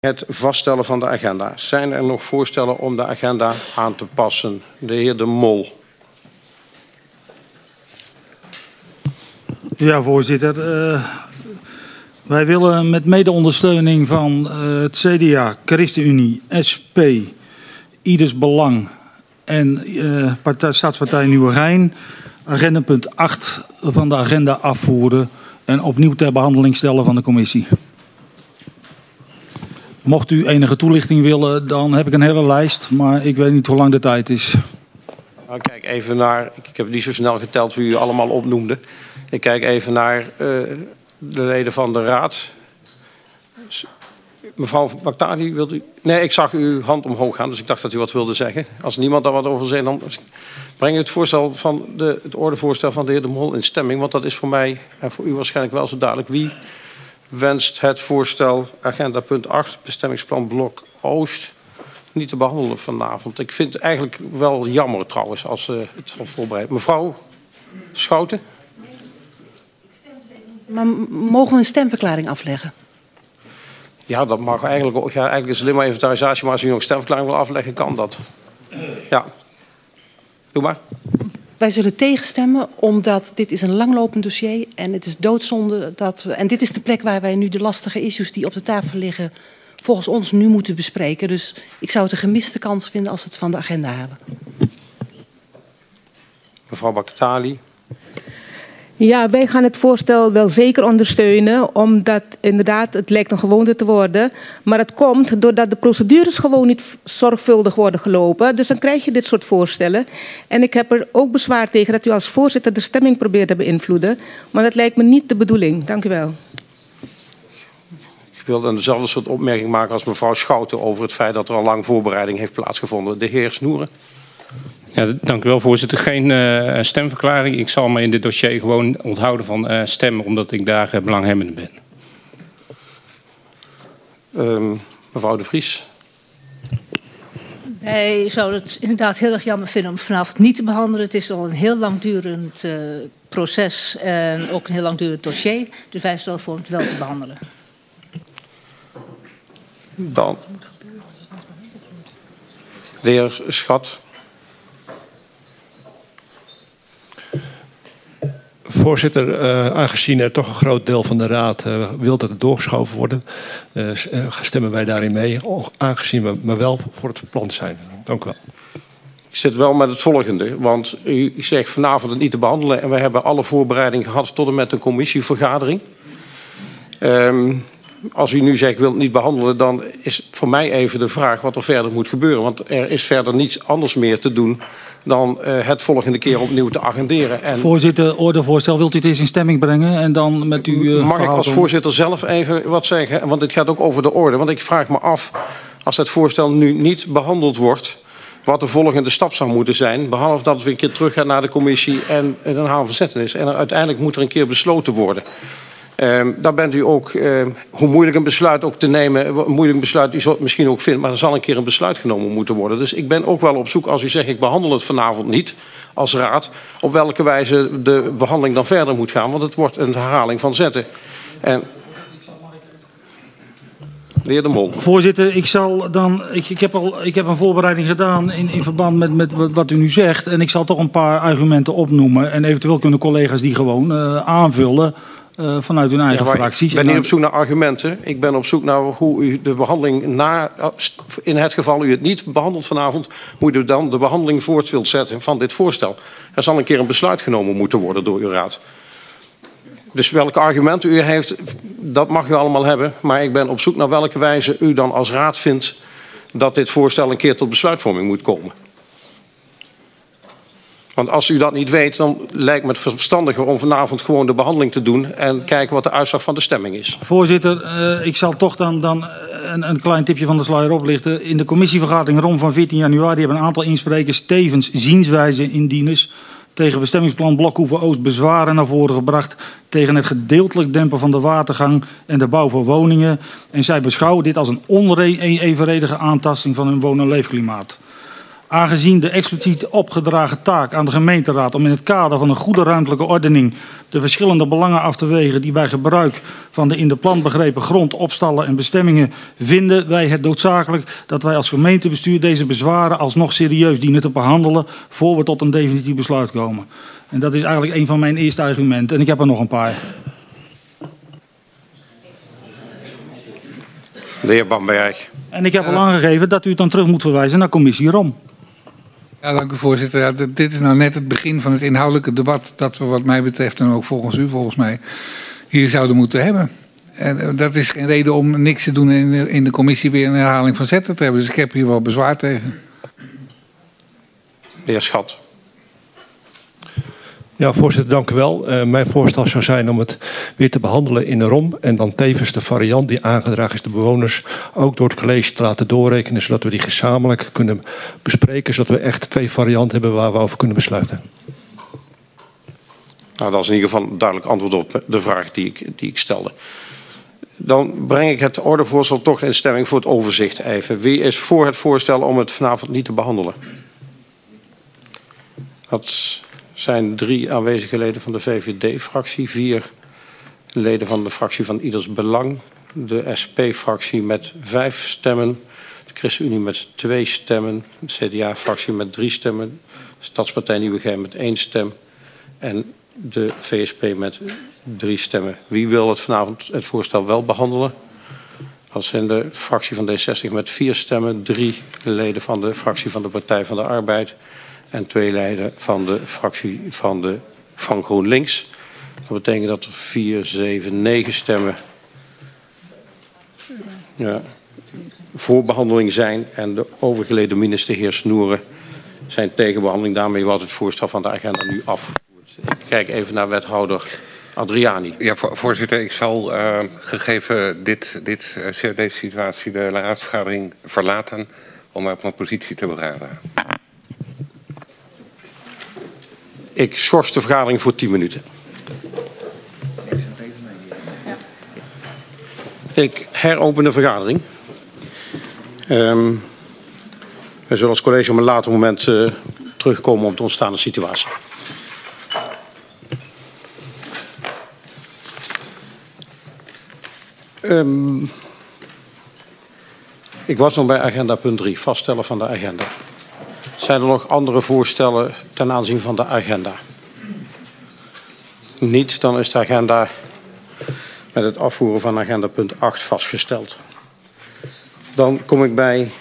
Het vaststellen van de agenda. Zijn er nog voorstellen om de agenda aan te passen? De heer De Mol. Ja, voorzitter. Wij willen met mede-ondersteuning van het CDA, ChristenUnie, SP, Ieders Belang en Staatspartij Nieuwegein agendapunt 8 van de agenda afvoeren en opnieuw ter behandeling stellen van de commissie. Mocht u enige toelichting willen, dan heb ik een hele lijst, maar ik weet niet hoe lang de tijd is. Nou, kijk even naar, ik heb niet zo snel geteld wie u allemaal opnoemde. Ik kijk even naar de leden van de raad. Mevrouw Baghdadi, wilt u? Nee, ik zag uw hand omhoog gaan, dus ik dacht dat u wat wilde zeggen. Als niemand daar wat over zei, dan breng het voorstel van het ordevoorstel van de heer De Mol in stemming. Want dat is voor mij en voor u waarschijnlijk wel zo duidelijk. Wie wenst het voorstel agenda punt 8, bestemmingsplan blok Oost, niet te behandelen vanavond? Ik vind het eigenlijk wel jammer trouwens als het van voorbereid. Mevrouw Schouten? Maar mogen we een stemverklaring afleggen? Ja, dat mag eigenlijk ook. Ja, eigenlijk is het alleen maar inventarisatie, maar als u nog een stemverklaring wil afleggen, kan dat. Ja. Doe maar. Wij zullen tegenstemmen omdat dit is een langlopend dossier en het is doodzonde dat we... En dit is de plek waar wij nu de lastige issues die op de tafel liggen volgens ons nu moeten bespreken. Dus ik zou het een gemiste kans vinden als we het van de agenda halen. Mevrouw Baghdadi. Ja, wij gaan het voorstel wel zeker ondersteunen, omdat inderdaad het lijkt een gewoonte te worden. Maar het komt doordat de procedures gewoon niet zorgvuldig worden gelopen. Dus dan krijg je dit soort voorstellen. En ik heb er ook bezwaar tegen dat u als voorzitter de stemming probeert te beïnvloeden. Maar dat lijkt me niet de bedoeling. Dank u wel. Ik wil dan dezelfde soort opmerking maken als mevrouw Schouten over het feit dat er al lang voorbereiding heeft plaatsgevonden. De heer Snoeren. Ja, dank u wel, voorzitter. Geen stemverklaring. Ik zal me in dit dossier gewoon onthouden van stemmen, omdat ik daar belanghebbende ben. Mevrouw De Vries. Wij zouden het inderdaad heel erg jammer vinden om het vanavond niet te behandelen. Het is al een heel langdurend proces en ook een heel langdurend dossier. Dus wij stellen voor om het wel te behandelen. Dan. De heer Schat. Voorzitter, aangezien er toch een groot deel van de raad wil dat het doorgeschoven wordt, stemmen wij daarin mee, aangezien we maar wel voor het plan zijn. Dank u wel. Ik zit wel met het volgende, want u zegt vanavond het niet te behandelen en we hebben alle voorbereiding gehad tot en met een commissievergadering. Als u nu zegt, ik wil het niet behandelen, dan is voor mij even de vraag wat er verder moet gebeuren. Want er is verder niets anders meer te doen dan het volgende keer opnieuw te agenderen. En voorzitter, ordevoorstel, wilt u het eerst in stemming brengen en dan met uw mag ik als voorzitter zelf even wat zeggen? Want dit gaat ook over de orde. Want ik vraag me af, als het voorstel nu niet behandeld wordt, wat de volgende stap zou moeten zijn. Behalve dat we een keer terug gaan naar de commissie en een havenzetten is. En uiteindelijk moet er een keer besloten worden. Daar bent u ook, hoe moeilijk een besluit ook te nemen, een moeilijk besluit u misschien ook vindt, maar er zal een keer een besluit genomen moeten worden. Dus ik ben ook wel op zoek, als u zegt ik behandel het vanavond niet als raad, op welke wijze de behandeling dan verder moet gaan, want het wordt een herhaling van zetten. En de heer De Mol. Voorzitter, ik heb een voorbereiding gedaan in verband met wat u nu zegt en ik zal toch een paar argumenten opnoemen en eventueel kunnen collega's die gewoon aanvullen. Vanuit hun eigen fracties. Ik ben niet op zoek naar argumenten. Ik ben op zoek naar hoe u de behandeling in het geval u het niet behandelt vanavond, hoe u dan de behandeling voort wilt zetten van dit voorstel. Er zal een keer een besluit genomen moeten worden door uw raad. Dus welke argumenten u heeft, dat mag u allemaal hebben. Maar ik ben op zoek naar welke wijze u dan als raad vindt dat dit voorstel een keer tot besluitvorming moet komen. Want als u dat niet weet, dan lijkt me het verstandiger om vanavond gewoon de behandeling te doen en kijken wat de uitslag van de stemming is. Voorzitter, ik zal toch dan een klein tipje van de sluier oplichten. In de commissievergadering ROM van 14 januari hebben een aantal insprekers tevens zienswijze indieners tegen bestemmingsplan Blokhoeven Oost bezwaren naar voren gebracht tegen het gedeeltelijk dempen van de watergang en de bouw van woningen. En zij beschouwen dit als een onevenredige aantasting van hun woon- en leefklimaat. Aangezien de expliciet opgedragen taak aan de gemeenteraad om in het kader van een goede ruimtelijke ordening de verschillende belangen af te wegen die bij gebruik van de in de plan begrepen grond, opstallen en bestemmingen, vinden wij het noodzakelijk dat wij als gemeentebestuur deze bezwaren alsnog serieus dienen te behandelen voor we tot een definitief besluit komen. En dat is eigenlijk een van mijn eerste argumenten. En ik heb er nog een paar. De heer Bamberg. En ik heb al aangegeven dat u het dan terug moet verwijzen naar commissie ROM. Ja, dank u voorzitter. Ja, dit is nou net het begin van het inhoudelijke debat dat we wat mij betreft en ook volgens u volgens mij hier zouden moeten hebben. En dat is geen reden om niks te doen in de commissie weer een herhaling van zetten te hebben. Dus ik heb hier wel bezwaar tegen. De heer Schat. Ja, voorzitter, dank u wel. Mijn voorstel zou zijn om het weer te behandelen in de ROM en dan tevens de variant die aangedragen is de bewoners ook door het college te laten doorrekenen, zodat we die gezamenlijk kunnen bespreken, zodat we echt 2 varianten hebben waar we over kunnen besluiten. Nou, dat is in ieder geval een duidelijk antwoord op de vraag die ik stelde. Dan breng ik het ordevoorstel toch in stemming voor het overzicht even. Wie is voor het voorstel om het vanavond niet te behandelen? Dat zijn 3 aanwezige leden van de VVD-fractie, 4 leden van de fractie van Ieders Belang, de SP-fractie met 5 stemmen, de ChristenUnie met 2 stemmen, de CDA-fractie met 3 stemmen, de Stadspartij Nieuwegein met 1 stem en de VSP met 3 stemmen. Wie wil het vanavond het voorstel wel behandelen? Dat zijn de fractie van D60 met 4 stemmen, 3 leden van de fractie van de Partij van de Arbeid en 2 leden van de fractie van GroenLinks. Dat betekent dat er 4, 7, 9 stemmen voor behandeling zijn. En de overgeleden minister, heer Snoeren, zijn tegen behandeling. Daarmee wordt het voorstel van de agenda nu afgevoerd. Ik kijk even naar wethouder Adriani. Ja, voorzitter, ik zal gegeven deze situatie de raadsvergadering verlaten om op mijn positie te beraden. Ik schors de vergadering voor 10 minuten. Ik heropen de vergadering. We zullen als college op een later moment terugkomen op de ontstaande situatie. Ik was nog bij agenda punt 3, vaststellen van de agenda. Zijn er nog andere voorstellen ten aanzien van de agenda? Niet, dan is de agenda met het afvoeren van agenda punt 8 vastgesteld. Dan kom ik bij